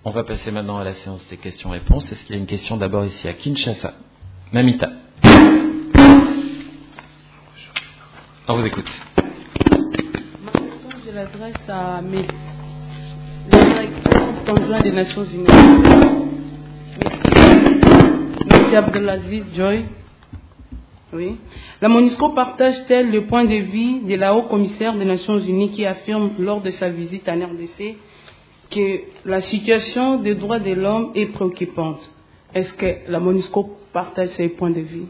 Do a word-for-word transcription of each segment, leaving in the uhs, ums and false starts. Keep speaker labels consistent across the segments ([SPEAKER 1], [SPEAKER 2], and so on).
[SPEAKER 1] On va passer maintenant à la séance des questions-réponses. Est-ce qu'il y a une question d'abord ici à Kinshasa? Mamita. On vous écoute.
[SPEAKER 2] Ma question, je l'adresse à M. le directeur conjoint des Nations Unies, M. Abdelaziz Joy. Oui. La MONUSCO partage-t-elle le point de vue de la haut-commissaire des Nations Unies qui affirme lors de sa visite en R D C que la situation des droits de l'homme est préoccupante? Est-ce que la MONUSCO partage ces points de vue?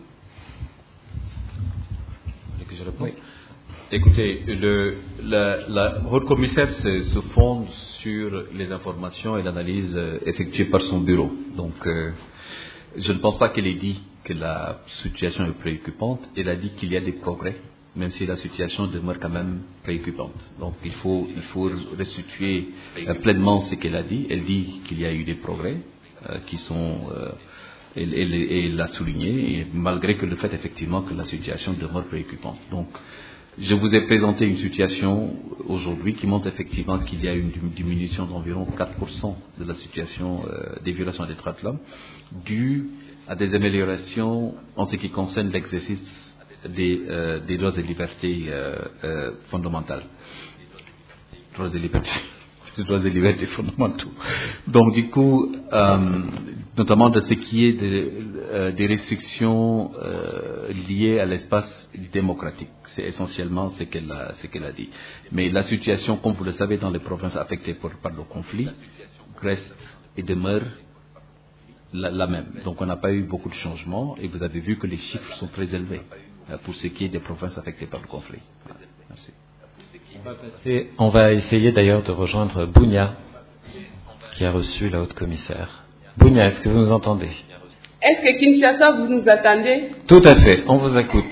[SPEAKER 3] Que je réponds. Oui. Écoutez, le, la, la haute commissaire se, se fonde sur les informations et l'analyse effectuée par son bureau. Donc, euh, je ne pense pas qu'elle ait dit que la situation est préoccupante. Elle a dit qu'il y a des progrès, même si la situation demeure quand même préoccupante. Donc, il faut, il faut restituer euh, pleinement ce qu'elle a dit. Elle dit qu'il y a eu des progrès euh, qui sont... Euh, elle, elle, elle l'a souligné, et malgré que le fait effectivement que la situation demeure préoccupante. Donc, je vous ai présenté une situation aujourd'hui qui montre effectivement qu'il y a une diminution d'environ quatre pour cent de la situation euh, des violations des droits de l'homme, due à des améliorations en ce qui concerne l'exercice des, euh, des droits et libertés euh, euh, fondamentales. Droits et libertés. des droits et libertés fondamentaux. Donc, du coup, euh, notamment de ce qui est de, euh, des restrictions euh, liées à l'espace démocratique. C'est essentiellement ce qu'elle a, ce qu'elle a dit. Mais la situation, comme vous le savez, dans les provinces affectées par, par le conflit, reste et demeure la, la même. Donc, on n'a pas eu beaucoup de changements, et vous avez vu que les chiffres sont très élevés euh, pour ce qui est des provinces affectées par le conflit. Voilà. Merci.
[SPEAKER 1] On va, passer, on va essayer d'ailleurs de rejoindre Bounia, qui a reçu la haute commissaire. Bounia, est-ce que vous nous entendez?
[SPEAKER 2] Est-ce que Kinshasa, vous nous attendez?
[SPEAKER 1] Tout à fait, on vous écoute.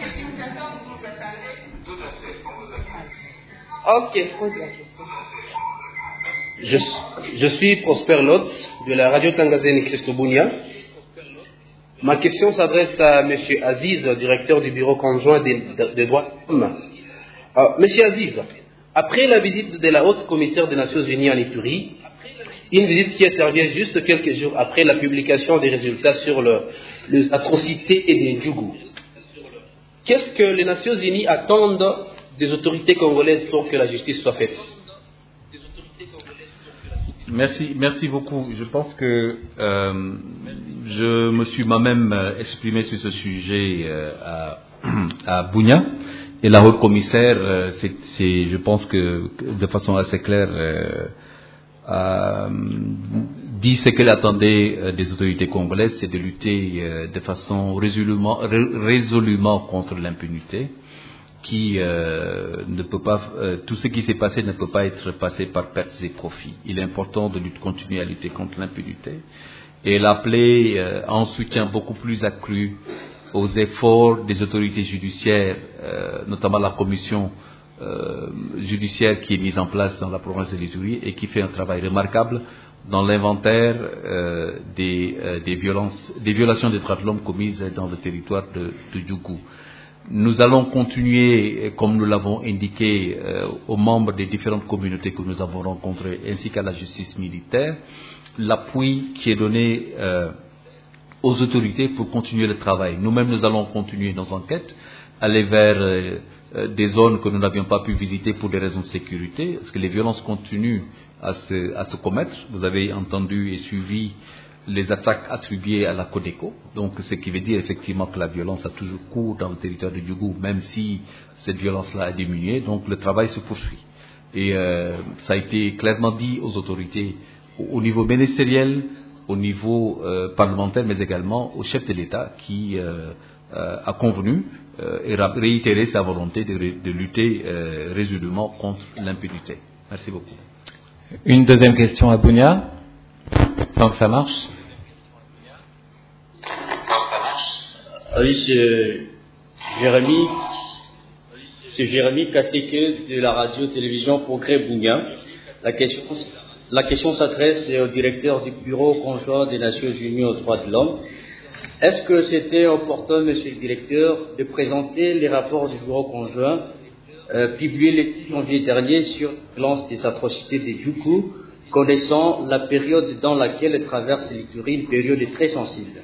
[SPEAKER 2] Ok, pose la question.
[SPEAKER 4] Je, je suis Prosper Lotz de la radio Tangazène Christo Bounia. Ma question s'adresse à M. Aziz, directeur du bureau conjoint des, des droits de l'homme. Euh, M. Aziz, après la visite de la haute commissaire des Nations Unies en Ituri, une visite qui intervient juste quelques jours après la publication des résultats sur le, les atrocités des Djougou, qu'est-ce que les Nations Unies attendent des autorités congolaises pour que la justice soit faite?
[SPEAKER 3] Merci, merci beaucoup. Je pense que euh, je me suis moi-même exprimé sur ce sujet euh, à, à Bounia. Et la haute commissaire, euh, c'est, c'est, je pense que, que de façon assez claire, euh, euh, dit ce qu'elle attendait euh, des autorités congolaises, c'est de lutter euh, de façon résolument, ré, résolument contre l'impunité, qui euh, ne peut pas, euh, tout ce qui s'est passé ne peut pas être passé par pertes et profits. Il est important de lutter, continuer à lutter contre l'impunité. Et elle a appelé euh, en soutien beaucoup plus accru aux efforts des autorités judiciaires, euh, notamment la commission euh, judiciaire qui est mise en place dans la province de l'Ituri et qui fait un travail remarquable dans l'inventaire euh, des, euh, des, violences, des violations des droits de l'homme commises dans le territoire de, de Djougou. Nous allons continuer, comme nous l'avons indiqué, euh, aux membres des différentes communautés que nous avons rencontrées, ainsi qu'à la justice militaire, l'appui qui est donné euh, aux autorités pour continuer le travail. Nous-mêmes, nous allons continuer nos enquêtes, aller vers euh, euh, des zones que nous n'avions pas pu visiter pour des raisons de sécurité, parce que les violences continuent à se, à se commettre. Vous avez entendu et suivi les attaques attribuées à la Codeco, donc ce qui veut dire effectivement que la violence a toujours cours dans le territoire de Djougou, même si cette violence-là a diminué, donc le travail se poursuit. Et euh, ça a été clairement dit aux autorités au, au niveau ministériel, au niveau euh, parlementaire, mais également au chef de l'État qui euh, euh, a convenu euh, et réitéré sa volonté de, de lutter euh, résolument contre l'impunité. Merci beaucoup.
[SPEAKER 1] Une deuxième question à Bounia, tant que ça marche.
[SPEAKER 5] Oui, c'est Jérémy, c'est Jérémy Kasseke de la radio-télévision Progrès Bounia. La question, la question s'adresse au directeur du bureau conjoint des Nations Unies aux droits de l'homme. Est-ce que c'était opportun, monsieur le directeur, de présenter les rapports du bureau conjoint euh, publiés le janvier dernier sur la violence des atrocités des Djougou connaissant la période dans laquelle traverse l'Itourie, une période très sensible.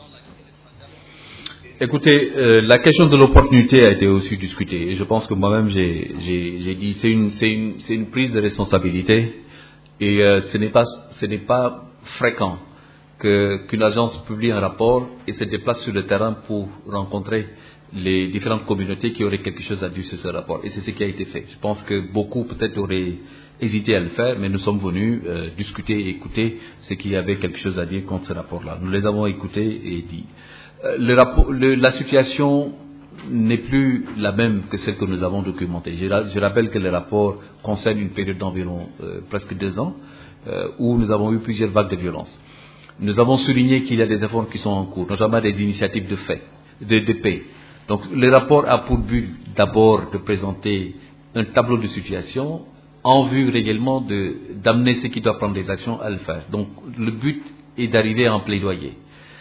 [SPEAKER 3] Écoutez, euh, la question de l'opportunité a été aussi discutée. Et je pense que moi-même, j'ai, j'ai, j'ai dit c'est une, c'est une, c'est une prise de responsabilité. Et euh, ce n'est pas, ce n'est pas fréquent que, qu'une agence publie un rapport et se déplace sur le terrain pour rencontrer les différentes communautés qui auraient quelque chose à dire sur ce rapport. Et c'est ce qui a été fait. Je pense que beaucoup peut-être auraient hésité à le faire, mais nous sommes venus euh, discuter et écouter ce qui avait quelque chose à dire contre ce rapport-là. Nous les avons écoutés et dit. Le rapport, le, la situation n'est plus la même que celle que nous avons documentée. Je, je rappelle que le rapport concerne une période d'environ euh, presque deux ans euh, où nous avons eu plusieurs vagues de violence. Nous avons souligné qu'il y a des efforts qui sont en cours, notamment des initiatives de, fait, de, de paix. Donc le rapport a pour but d'abord de présenter un tableau de situation en vue réellement de, d'amener ceux qui doivent prendre des actions à le faire. Donc le but est d'arriver à un plaidoyer.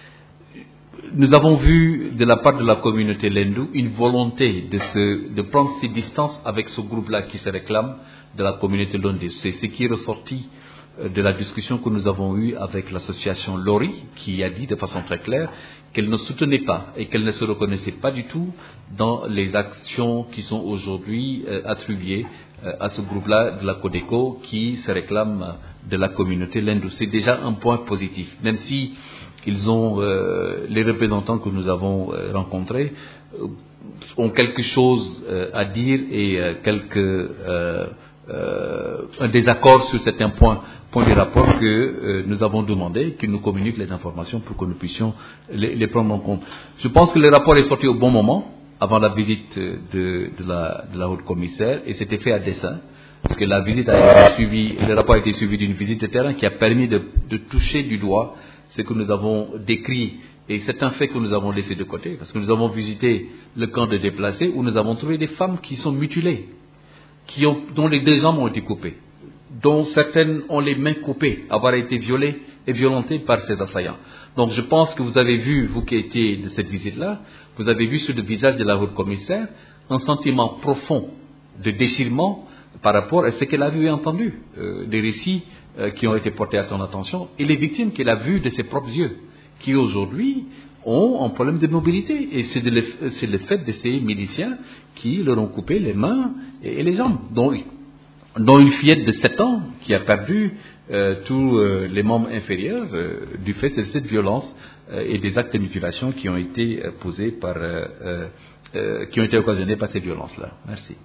[SPEAKER 3] Nous avons vu de la part de la communauté Lendu une volonté de, se, de prendre ses distances avec ce groupe-là qui se réclame de la communauté Lendu. C'est ce qui est ressorti de la discussion que nous avons eue avec l'association Lori, qui a dit de façon très claire qu'elle ne soutenait pas et qu'elle ne se reconnaissait pas du tout dans les actions qui sont aujourd'hui euh, attribuées euh, à ce groupe-là de la Codeco qui se réclame de la communauté Lendu. C'est déjà un point positif, même si ils ont, euh, les représentants que nous avons euh, rencontrés euh, ont quelque chose euh, à dire et euh, quelques, euh, euh, un désaccord sur certains points, points du rapport que euh, nous avons demandé qu'ils nous communiquent les informations pour que nous puissions les, les prendre en compte. Je pense que le rapport est sorti au bon moment, avant la visite de, de, la, de la haute commissaire, et c'était fait à dessein. Parce que la visite a été suivie, le rapport a été suivi d'une visite de terrain qui a permis de, de toucher du doigt ce que nous avons décrit et c'est un fait que nous avons laissé de côté, parce que nous avons visité le camp de déplacés où nous avons trouvé des femmes qui sont mutilées, qui ont, dont les deux jambes ont été coupées, dont certaines ont les mains coupées, avoir été violées et violentées par ces assaillants. Donc je pense que vous avez vu, vous qui étiez de cette visite-là, vous avez vu sur le visage de la haute commissaire un sentiment profond de déchirement par rapport à ce qu'elle a vu et entendu, euh, des récits euh, qui ont été portés à son attention, et les victimes qu'elle a vues de ses propres yeux, qui aujourd'hui ont un problème de mobilité. Et c'est, de le, c'est le fait de ces miliciens qui leur ont coupé les mains et, et les jambes, dont, dont une fillette de sept ans qui a perdu euh, tous euh, les membres inférieurs euh, du fait de cette violence euh, et des actes de mutilation qui ont été euh, posés par, euh, euh, qui ont été occasionnés par ces violences-là. Merci.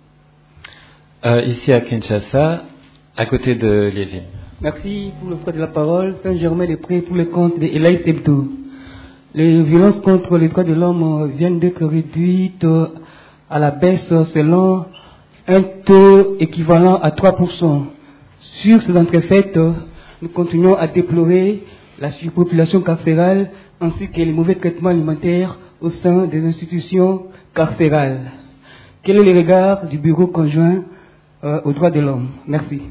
[SPEAKER 1] Euh, ici à Kinshasa, à côté de Lévin.
[SPEAKER 6] Merci pour le droit de la parole. Saint-Germain-des-Prés pour le compte de Elaïs Hebdo. Les violences contre les droits de l'homme viennent d'être réduites à la baisse selon un taux équivalent à trois pour cent. Sur ces entrefaites, nous continuons à déplorer la surpopulation carcérale ainsi que les mauvais traitements alimentaires au sein des institutions carcérales. Quel est le regard du bureau conjoint euh, aux droits de l'homme? Merci.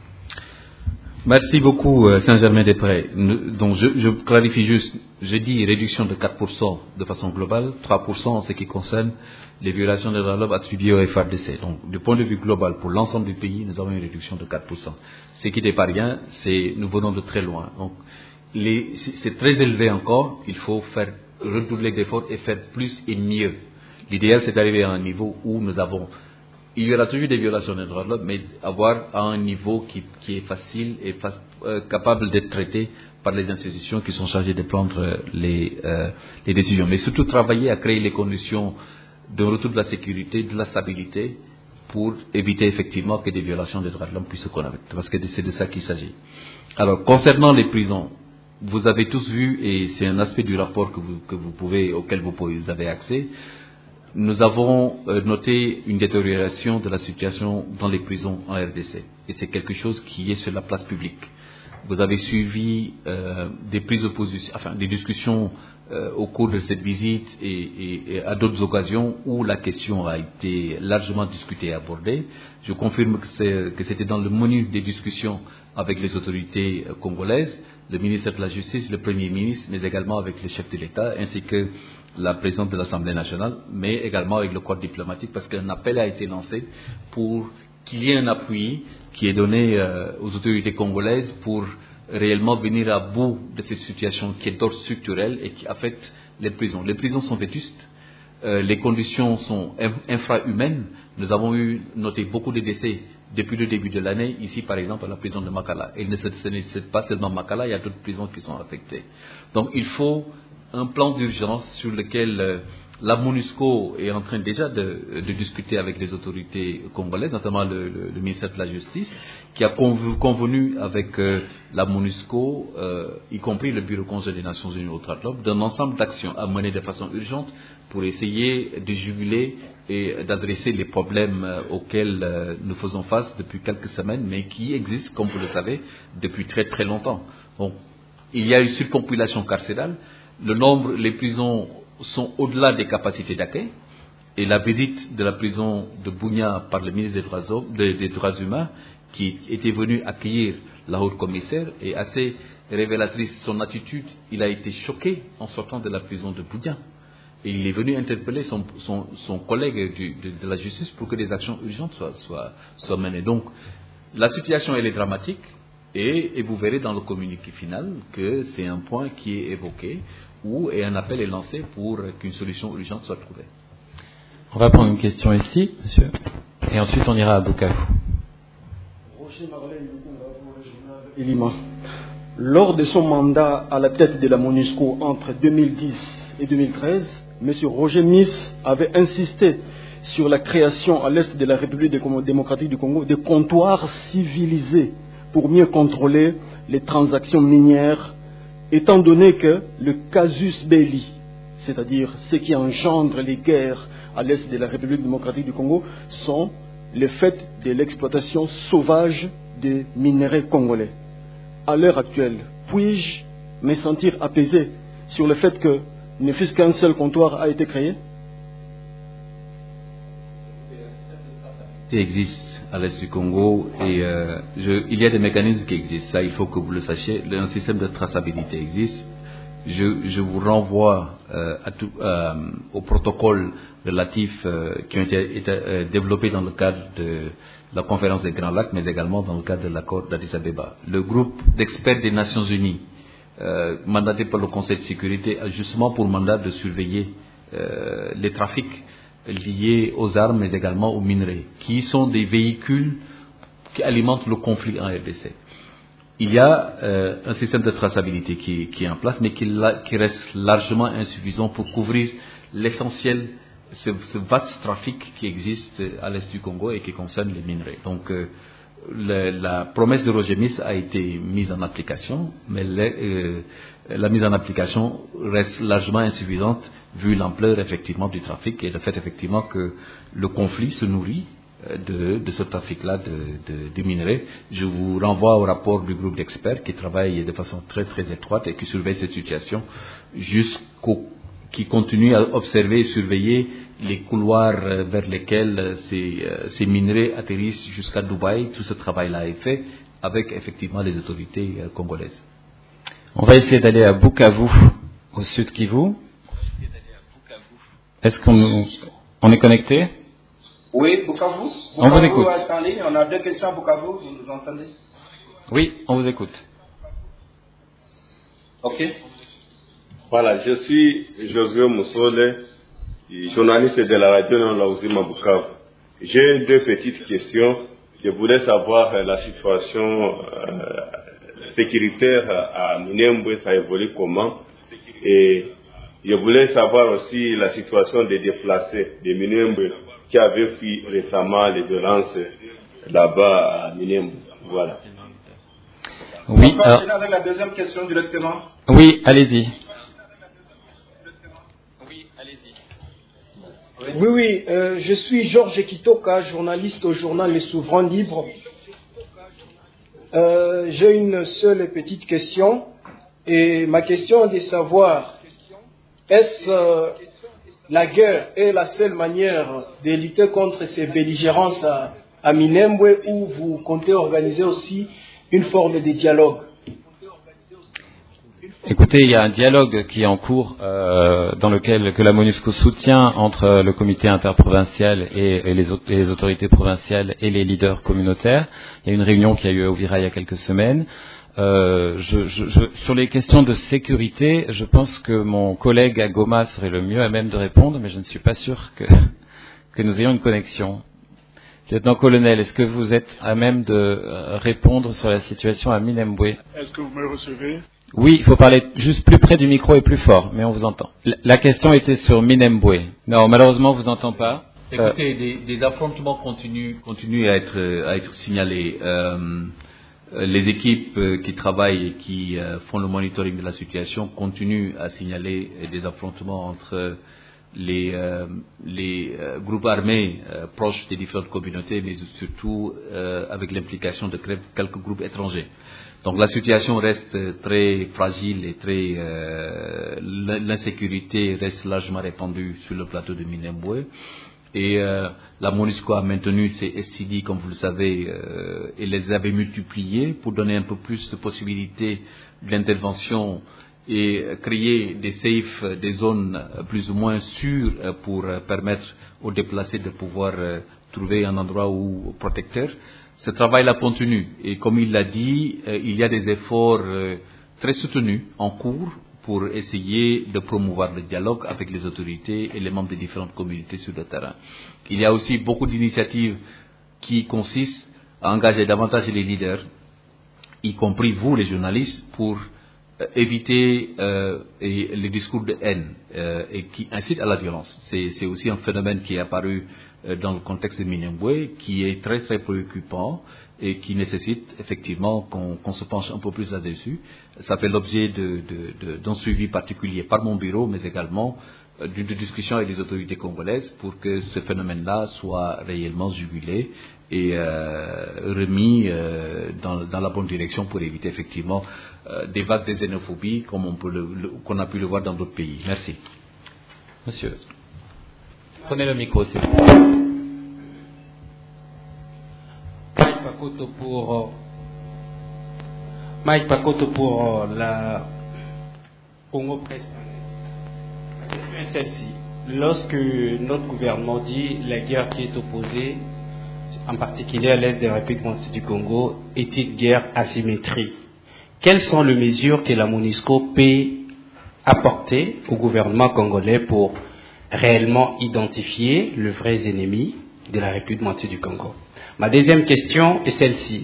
[SPEAKER 3] Merci beaucoup, Saint-Germain-des-Prés. Donc, je, je clarifie juste, j'ai dit réduction de quatre pour cent de façon globale, trois pour cent en ce qui concerne les violations des droits de l'homme attribuées au F A R D C. Donc, du point de vue global, pour l'ensemble du pays, nous avons une réduction de quatre pour cent. Ce qui n'est pas rien, c'est, nous venons de très loin. Donc, les, c'est très élevé encore, il faut faire redoubler d'efforts et faire plus et mieux. L'idéal, c'est d'arriver à un niveau où nous avons, il y aura toujours des violations des droits de l'homme, mais avoir à un niveau qui, qui est facile et fa, euh, capable d'être traité par les institutions qui sont chargées de prendre les, euh, les décisions. Mais surtout travailler à créer les conditions de retour de la sécurité, de la stabilité, pour éviter effectivement que des violations des droits de l'homme puissent se connaître. Parce que c'est de ça qu'il s'agit. Alors, concernant les prisons, vous avez tous vu, et c'est un aspect du rapport que vous, que vous pouvez, auquel vous, pouvez, vous avez accès, nous avons euh, noté une détérioration de la situation dans les prisons en R D C. Et c'est quelque chose qui est sur la place publique. Vous avez suivi euh, des prises de position, enfin des discussions euh, au cours de cette visite et, et, et à d'autres occasions où la question a été largement discutée et abordée. Je confirme que, c'est, que c'était dans le menu des discussions avec les autorités euh, congolaises, le ministère de la Justice, le Premier ministre, mais également avec le chef de l'État, ainsi que la présidente de l'Assemblée nationale, mais également avec le corps diplomatique, parce qu'un appel a été lancé pour qu'il y ait un appui qui est donné euh, aux autorités congolaises pour réellement venir à bout de cette situation qui est d'ordre structurel et qui affecte les prisons. Les prisons sont vétustes, euh, les conditions sont infrahumaines. Nous avons eu noté beaucoup de décès depuis le début de l'année, ici par exemple à la prison de Makala. Et ce n'est pas seulement Makala, il y a d'autres prisons qui sont affectées. Donc il faut un plan d'urgence sur lequel euh, la MONUSCO est en train déjà de, de discuter avec les autorités congolaises, notamment le, le, le ministère de la Justice, qui a convenu, convenu avec euh, la MONUSCO, euh, y compris le Bureau conjoint des Nations Unies aux droits de l'homme, d'un ensemble d'actions à mener de façon urgente pour essayer de juguler et d'adresser les problèmes euh, auxquels euh, nous faisons face depuis quelques semaines, mais qui existent, comme vous le savez, depuis très très longtemps. Donc, il y a une surpopulation carcérale, le nombre, les prisons sont au-delà des capacités d'accueil, et la visite de la prison de Bunia par le ministre des Droits, des, des droits humains, qui était venu accueillir la haute commissaire, est assez révélatrice. Son attitude, il a été choqué en sortant de la prison de Bunia. Et il est venu interpeller son, son, son collègue du, de, de la justice pour que des actions urgentes soient, soient, soient menées. Donc, la situation, elle est dramatique, et, et vous verrez dans le communiqué final que c'est un point qui est évoqué, où et un appel est lancé pour qu'une solution urgente soit trouvée.
[SPEAKER 1] On va prendre une question ici, monsieur, et ensuite on ira à Bukavu.
[SPEAKER 7] Roger Marley, Elima. Lors de son mandat à la tête de la MONUSCO entre deux mille dix et deux mille treize, M. Roger Miss avait insisté sur la création à l'est de la République démocratique du Congo de comptoirs civilisés pour mieux contrôler les transactions minières, étant donné que le casus belli, c'est-à-dire ce qui engendre les guerres à l'est de la République démocratique du Congo, sont le fait de l'exploitation sauvage des minerais congolais. À l'heure actuelle, puis-je me sentir apaisé sur le fait que ne fût-ce qu'un seul comptoir a été créé?
[SPEAKER 3] Il existe à l'est du Congo et euh, je, il y a des mécanismes qui existent. Ça, il faut que vous le sachiez. Un système de traçabilité existe. Je, je vous renvoie euh, à tout, euh, au protocole relatif euh, qui ont été, été euh, développés dans le cadre de la conférence des Grands Lacs, mais également dans le cadre de l'accord d'Addis Abeba. Le groupe d'experts des Nations Unies, euh, mandaté par le Conseil de sécurité, a justement pour mandat de surveiller euh, les trafics liés aux armes, mais également aux minerais, qui sont des véhicules qui alimentent le conflit en R D C. Il y a euh, un système de traçabilité qui, qui est en place, mais qui, la, qui reste largement insuffisant pour couvrir l'essentiel, ce, ce vaste trafic qui existe à l'est du Congo et qui concerne les minerais. Donc, euh, le, la promesse de Roger Miss a été mise en application, mais les, euh, la mise en application reste largement insuffisante vu l'ampleur effectivement du trafic et le fait effectivement que le conflit se nourrit de, de ce trafic-là de, de, de minerais. Je vous renvoie au rapport du groupe d'experts qui travaille de façon très très étroite et qui surveille cette situation jusqu'au qui continue à observer et surveiller les couloirs vers lesquels ces, ces minerais atterrissent jusqu'à Dubaï. Tout ce travail-là est fait avec effectivement les autorités congolaises.
[SPEAKER 1] On va essayer d'aller à Bukavu, au sud Kivu. Est-ce qu'on on est connecté?
[SPEAKER 8] Oui, Bukavu. Bukavu.
[SPEAKER 1] On vous écoute.
[SPEAKER 8] On a deux questions à Bukavu, vous nous entendez?
[SPEAKER 1] Oui, on vous écoute.
[SPEAKER 8] Ok.
[SPEAKER 9] Voilà, je suis Josué Moussole, journaliste de la radio non Laouzima Bukavu. J'ai deux petites questions. Je voulais savoir euh, la situation euh, sécuritaire à Minembwe, ça évolue comment. Et je voulais savoir aussi la situation des déplacés de Minembwe qui avaient fui récemment les violences là-bas à Minembwe. Voilà.
[SPEAKER 1] Oui,
[SPEAKER 8] on peut enchaîner avec la deuxième question directement.
[SPEAKER 1] Oui, allez-y.
[SPEAKER 7] Oui, oui, euh, je suis Georges Kitoka, journaliste au journal Les Souverains Libres. Euh, j'ai une seule petite question, et ma question est de savoir, est-ce euh, la guerre est la seule manière de lutter contre ces belligérances à, à Minembwe, ou vous comptez organiser aussi une forme de dialogue?
[SPEAKER 1] Écoutez, il y a un dialogue qui est en cours euh, dans lequel que la MONUSCO soutient entre le comité interprovincial et, et, les, et les autorités provinciales et les leaders communautaires. Il y a une réunion qui a eu à Uvira il y a quelques semaines. Euh, je, je, je, sur les questions de sécurité, je pense que mon collègue à Goma serait le mieux à même de répondre, mais je ne suis pas sûr que, que nous ayons une connexion. Lieutenant-colonel, est-ce que vous êtes à même de répondre sur la situation à Minembwe?
[SPEAKER 10] Est-ce que vous me recevez?
[SPEAKER 1] Oui, il faut parler juste plus près du micro et plus fort, mais on vous entend. La question était sur Minembwe. Non, malheureusement, on vous entend pas.
[SPEAKER 3] Écoutez, euh... des, des affrontements continuent, continuent à être, à être signalés. Euh, les équipes qui travaillent et qui euh, font le monitoring de la situation continuent à signaler des affrontements entre les, euh, les euh, groupes armés euh, proches des différentes communautés, mais surtout euh, avec l'implication de quelques groupes étrangers. Donc la situation reste très fragile et très euh, l'insécurité reste largement répandue sur le plateau de Minembwe. Et euh, la MONUSCO a maintenu ses S C D, comme vous le savez, euh, et les avait multipliés pour donner un peu plus de possibilités d'intervention et créer des safes, des zones plus ou moins sûres pour permettre aux déplacés de pouvoir trouver un endroit où protecteur. Ce travail-là continue et comme il l'a dit, il y a des efforts très soutenus en cours pour essayer de promouvoir le dialogue avec les autorités et les membres des différentes communautés sur le terrain. Il y a aussi beaucoup d'initiatives qui consistent à engager davantage les leaders, y compris vous les journalistes, pour éviter euh, et les discours de haine euh, et qui incitent à la violence. C'est, c'est aussi un phénomène qui est apparu euh, dans le contexte de Minembwe, qui est très très préoccupant et qui nécessite effectivement qu'on, qu'on se penche un peu plus là-dessus. Ça fait l'objet de, de, de, d'un suivi particulier par mon bureau, mais également euh, d'une discussion avec les autorités congolaises pour que ce phénomène-là soit réellement jugulé et euh, remis euh, dans, dans la bonne direction pour éviter effectivement euh, des vagues de xénophobie comme on peut le, le, qu'on a pu le voir dans d'autres pays. Merci.
[SPEAKER 1] Monsieur, prenez le micro, s'il vous plaît.
[SPEAKER 11] Mike Pakoto pour, euh, Mike Pakoto pour euh, la Congo Presse. La question est celle-ci. Lorsque notre gouvernement dit la guerre qui est opposée, en particulier à l'est de la République du Congo, est une guerre asymétrique. Quelles sont les mesures que la MONUSCO peut apporter au gouvernement congolais pour réellement identifier les vrais ennemis de la République du Congo? Ma deuxième question est celle-ci.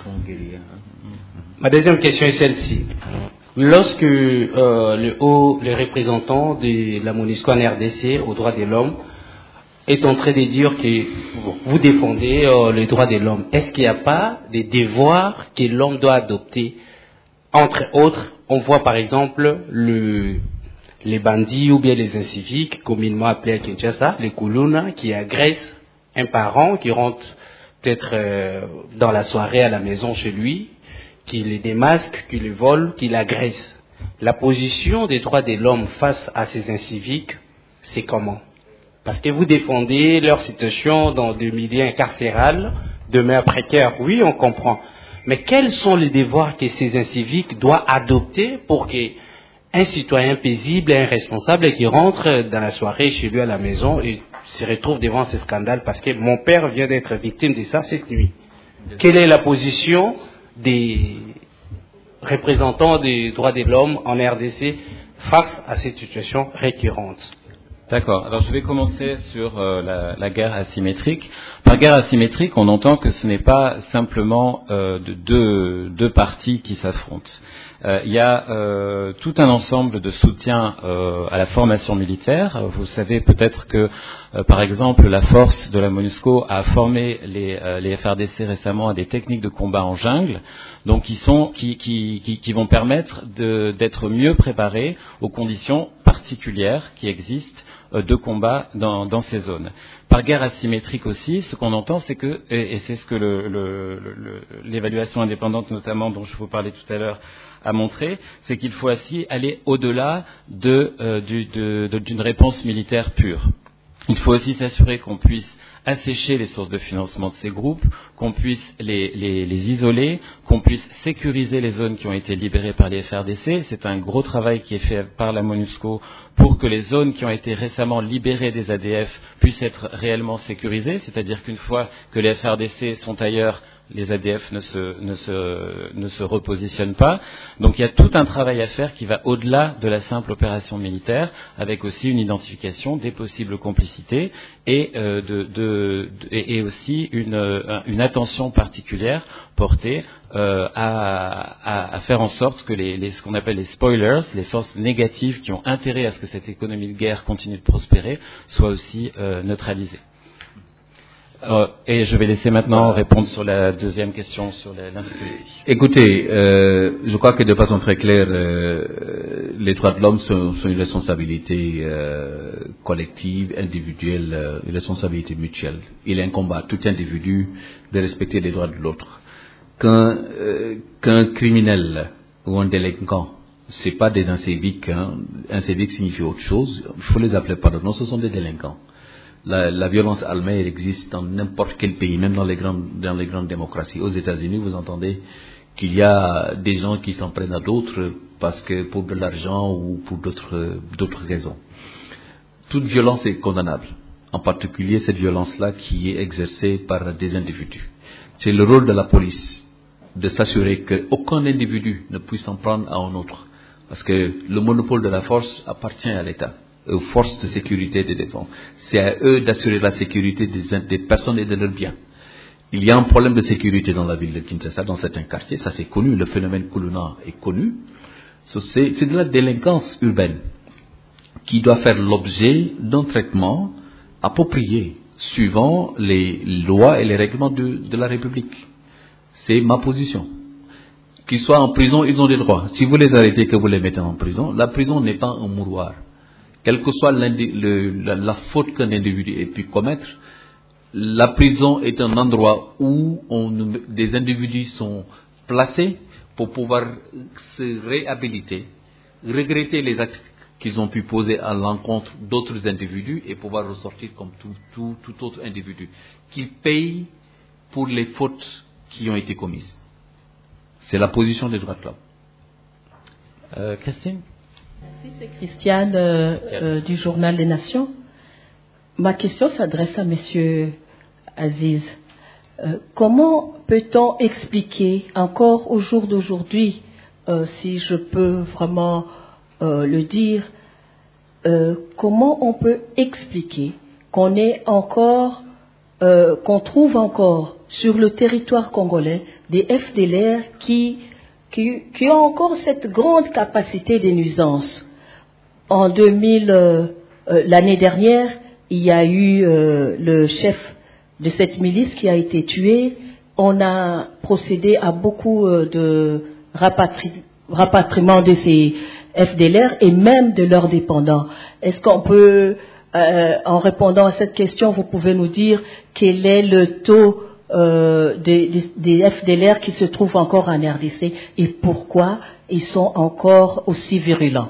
[SPEAKER 11] Ma deuxième question est celle-ci. Lorsque euh, le haut, le représentant de la MONUSCO en R D C aux droits de l'homme est en train de dire que vous défendez euh, les droits de l'homme, est-ce qu'il n'y a pas des devoirs que l'homme doit adopter? Entre autres, on voit par exemple le, les bandits ou bien les inciviques, communément appelés à Kinshasa, les Kuluna, qui agressent un parent, qui rentre peut-être euh, dans la soirée à la maison chez lui, qui les démasque, qui les vole, qui l'agresse. La position des droits de l'homme face à ces inciviques, c'est comment? Parce que vous défendez leur situation dans des milieux incarcérales, demeurent précaires, oui, on comprend. Mais quels sont les devoirs que ces inciviques doivent adopter pour qu'un citoyen paisible et un responsable qui rentre dans la soirée chez lui à la maison et se retrouve devant ce scandale parce que mon père vient d'être victime de ça cette nuit? Quelle est la position des représentants des droits de l'homme en R D C face à cette situation récurrente?
[SPEAKER 1] D'accord. Alors je vais commencer sur euh, la, la guerre asymétrique. Par guerre asymétrique, on entend que ce n'est pas simplement euh, de deux, deux parties qui s'affrontent. Euh, il y a euh, tout un ensemble de soutien euh, à la formation militaire. Vous savez peut-être que, euh, par exemple, la force de la MONUSCO a formé les, euh, les F R D C récemment à des techniques de combat en jungle, donc qui, sont, qui, qui, qui, qui vont permettre de, d'être mieux préparés aux conditions particulières qui existent de combat dans, dans ces zones. Par guerre asymétrique aussi, ce qu'on entend, c'est que, et, et c'est ce que le, le, le, l'évaluation indépendante notamment dont je vous parlais tout à l'heure a montré, c'est qu'il faut aussi aller au-delà de, euh, du, de, de, d'une réponse militaire pure. Il faut aussi s'assurer qu'on puisse assécher les sources de financement de ces groupes, qu'on puisse les, les, les isoler, qu'on puisse sécuriser les zones qui ont été libérées par les F R D C. C'est un gros travail qui est fait par la MONUSCO pour que les zones qui ont été récemment libérées des A D F puissent être réellement sécurisées, c'est-à-dire qu'une fois que les F R D C sont ailleurs, les A D F ne se, ne, se, ne se repositionnent pas. Donc il y a tout un travail à faire qui va au-delà de la simple opération militaire, avec aussi une identification des possibles complicités et, euh, de, de, de, et aussi une, une attention particulière portée euh, à, à, à faire en sorte que les, les, ce qu'on appelle les spoilers, les forces négatives qui ont intérêt à ce que cette économie de guerre continue de prospérer, soient aussi euh, neutralisées. Euh, et je vais laisser maintenant répondre sur la deuxième question sur l'insécurité.
[SPEAKER 3] Écoutez, euh, je crois que de façon très claire, euh, les droits de l'homme sont, sont une responsabilité euh, collective, individuelle, euh, une responsabilité mutuelle. Il incombe à tout individu de respecter les droits de l'autre. Qu'un, euh, qu'un criminel ou un délinquant, c'est pas des inciviques. Hein. Incivique signifie autre chose. Il faut les appeler par leur nom. Ce sont des délinquants. La, la violence armée existe dans n'importe quel pays, même dans les grandes, dans les grandes démocraties. Aux États-Unis, vous entendez qu'il y a des gens qui s'en prennent à d'autres parce que pour de l'argent ou pour d'autres, d'autres raisons. Toute violence est condamnable. En particulier cette violence-là qui est exercée par des individus. C'est le rôle de la police de s'assurer qu'aucun individu ne puisse s'en prendre à un autre. Parce que le monopole de la force appartient à l'État, aux forces de sécurité et de défense. C'est à eux d'assurer la sécurité des, des personnes et de leurs biens. Il y a un problème de sécurité dans la ville de Kinshasa, dans certains quartiers, ça c'est connu, le phénomène Kuluna est connu. C'est, c'est de la délinquance urbaine qui doit faire l'objet d'un traitement approprié, suivant les lois et les règlements de, de la République. C'est ma position. Qu'ils soient en prison, ils ont des droits. Si vous les arrêtez, que vous les mettez en prison, la prison n'est pas un mouroir. Quelle que soit le, la, la faute qu'un individu ait pu commettre, la prison est un endroit où on, des individus sont placés pour pouvoir se réhabiliter, regretter les actes qu'ils ont pu poser à l'encontre d'autres individus et pouvoir ressortir comme tout, tout, tout autre individu. Qu'ils payent pour les fautes qui ont été commises. C'est la position des droits de l'homme.
[SPEAKER 1] Euh, Christine ?
[SPEAKER 10] Merci, c'est Christiane euh, euh, du Journal des Nations. Ma question s'adresse à Monsieur Aziz. Euh, comment peut-on expliquer encore au jour d'aujourd'hui, euh, si je peux vraiment euh, le dire, euh, comment on peut expliquer qu'on est encore, euh, qu'on trouve encore sur le territoire congolais des F D L R qui Qui, qui ont encore cette grande capacité de nuisance. En deux mille, euh, euh, l'année dernière, il y a eu euh, le chef de cette milice qui a été tué. On a procédé à beaucoup euh, de rapatri- rapatriement de ces F D L R et même de leurs dépendants. Est-ce qu'on peut, euh, en répondant à cette question, vous pouvez nous dire quel est le taux Euh, des, des, des F D L R qui se trouvent encore en R D C et pourquoi ils sont encore aussi virulents?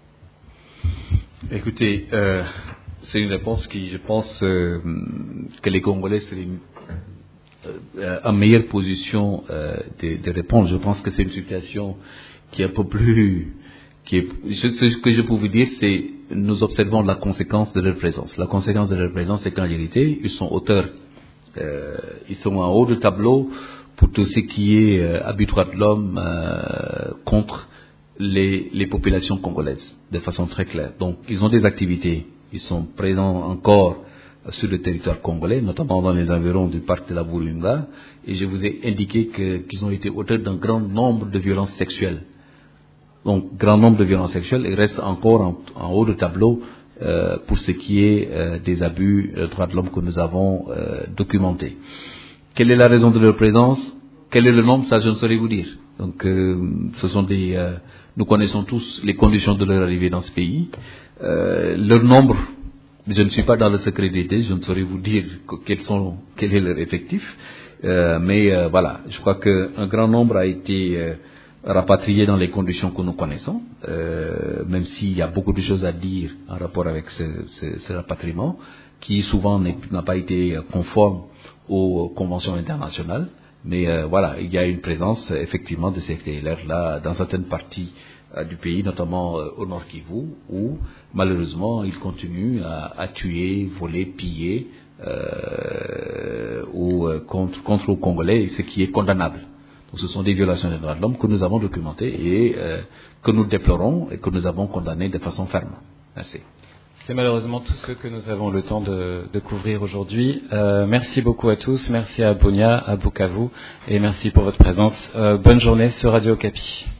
[SPEAKER 3] Écoutez, euh, c'est une réponse qui, je pense, euh, que les Congolais seraient euh, en meilleure position euh, de, de répondre. Je pense que c'est une situation qui est un peu plus... Qui est, je, ce que je peux vous dire, c'est nous observons la conséquence de leur présence. La conséquence de leur présence, c'est qu'en réalité, ils sont auteurs. Euh, ils sont en haut du tableau pour tout ce qui est euh, abus de droits de l'homme euh, contre les, les populations congolaises, de façon très claire. Donc, ils ont des activités. Ils sont présents encore sur le territoire congolais, notamment dans les environs du parc de la Burunga. Et je vous ai indiqué que, qu'ils ont été auteurs d'un grand nombre de violences sexuelles. Donc, grand nombre de violences sexuelles. Ils restent encore en, en haut du tableau Euh, pour ce qui est euh, des abus de droits de l'homme que nous avons euh, documentés. Quelle est la raison de leur présence? Quel est le nombre? Ça, je ne saurais vous dire. Donc, euh, ce sont des. Euh, nous connaissons tous les conditions de leur arrivée dans ce pays. Euh, leur nombre, je ne suis pas dans le secret d'État, je ne saurais vous dire que, quels sont, quel est leur effectif. Euh, mais euh, voilà, je crois qu'un grand nombre a été euh, rapatriés dans les conditions que nous connaissons, euh, même s'il y a beaucoup de choses à dire en rapport avec ce, ce, ce rapatriement, qui souvent n'a pas été conforme aux conventions internationales. Mais euh, voilà, il y a une présence effectivement de ces F D L R-là dans certaines parties euh, du pays, notamment euh, au Nord Kivu, où malheureusement ils continuent à, à tuer, voler, piller euh, ou, euh, contre, contre les Congolais, ce qui est condamnable. Donc ce sont des violations des droits de l'homme que nous avons documentées et euh, que nous déplorons et que nous avons condamnées de façon ferme. Merci.
[SPEAKER 1] C'est malheureusement tout ce que nous avons le temps de, de couvrir aujourd'hui. Euh, merci beaucoup à tous, merci à Bunia, à Bukavu et merci pour votre présence. Euh, bonne journée sur Radio Okapi.